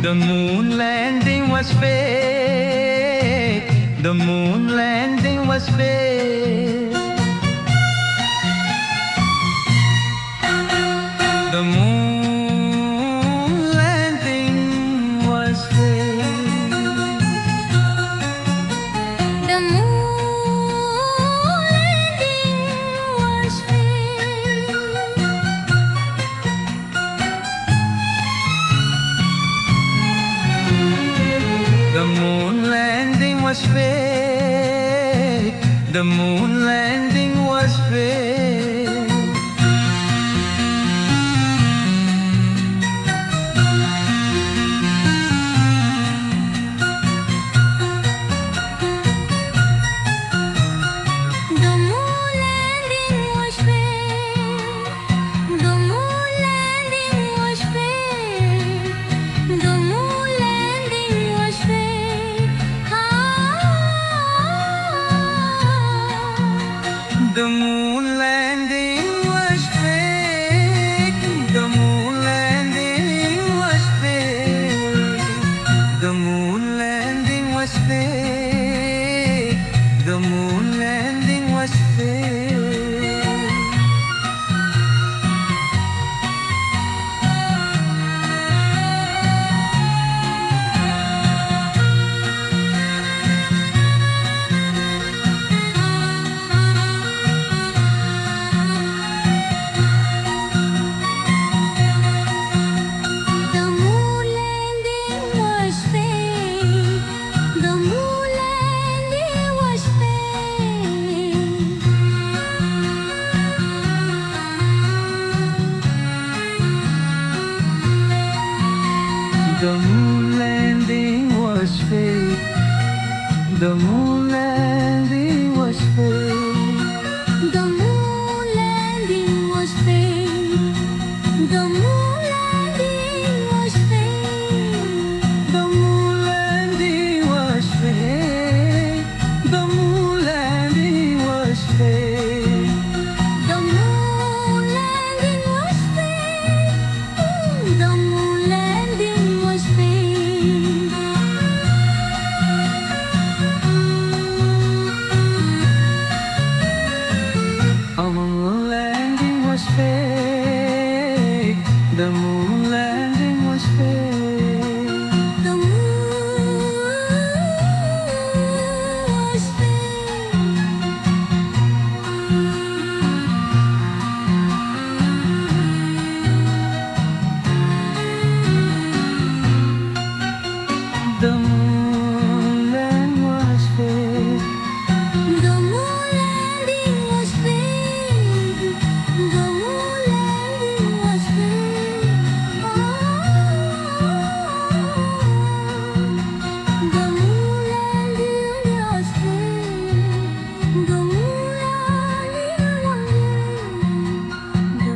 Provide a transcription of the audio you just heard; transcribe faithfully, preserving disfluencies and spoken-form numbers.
The moon landing was fake. The moon landing was fake. The moon landing was fake. The moon landing was fake. The moon landing was fake. The moon landing was fake. The moon landing was fake. The moon landing was fake. The moon landing was fake. Ah. The moon landing was fake. The moon landing was fake. The moon landing was fake. The moon landing was fake. The moon landing was fake. The moon landing was fake. The moon landing was fake. The moon landing was fake. The moon landing was fake. The moon